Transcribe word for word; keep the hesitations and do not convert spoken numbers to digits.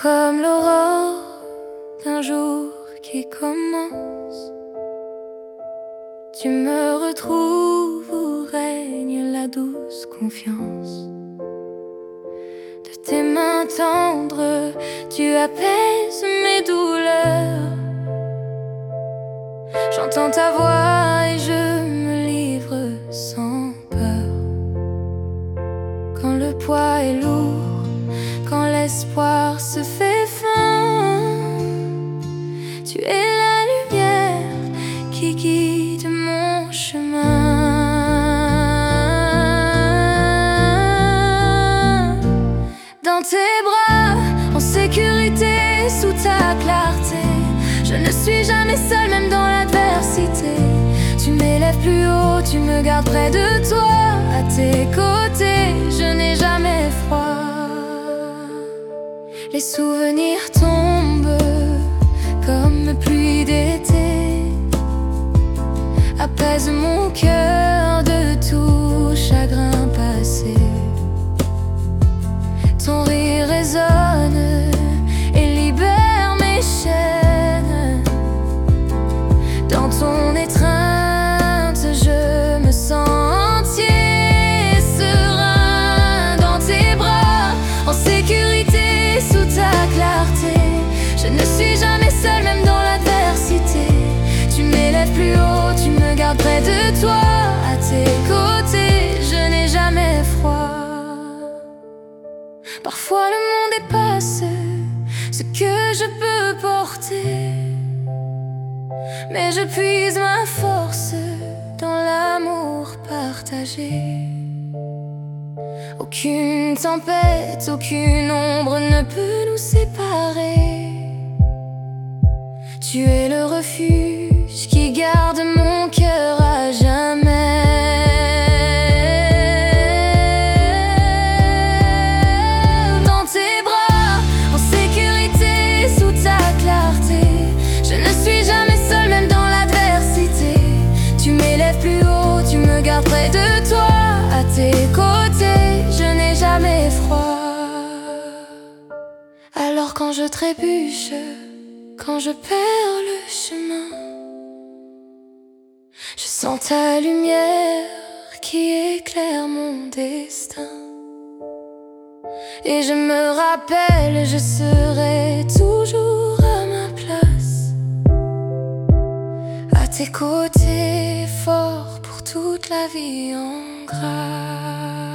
comme l'aurore d'un jour qui commence. Tu me retrouves où règne la douce confiance. De tes mains tendres, tu apaises mes douleurs. J'entends ta voix et je me livre sans peur. Quand le poids est lourd, quand l'espoir se fait fin, tu es la lumière qui guide mon chemin. Dans tes bras, en sécurité, sous ta clarté, je ne suis jamais seule, même dans l'adversité. Tu m'élèves plus haut, tu me gardes près de toi. À tes côtés, je n'ai jamais froid. Les souvenirs tombent comme pluie d'été, apaise mon cœur de tout chagrin passé. Ton rire résonne et libère mes chaînes. Dans ton étreinte, je me sens entier, serein. Dans tes bras, en sécurité, sous ta clarté, je ne suis jamais seule, même dans l'adversité. Tu m'élèves plus haut, tu me gardes près de toi. À tes côtés, je n'ai jamais froid. Parfois le monde dépasse ce que je peux porter, mais je puise ma force dans l'amour partagé. Aucune tempête, aucune ombre ne peut nous séparer. Tu es le refuge qui garde mon cœur à jamais. Dans tes bras, en sécurité, sous ta clarté, je ne suis jamais seule, même dans l'adversité. Tu m'élèves plus haut, tu me gardes près de toi. À tes côtés, je n'ai jamais froid. Alors quand je trébuche, quand je perds le chemin, je sens ta lumière qui éclaire mon destin. Et je me rappelle, je serai toujours à ma place, à tes côtés, fort pour toute la vie en grâce.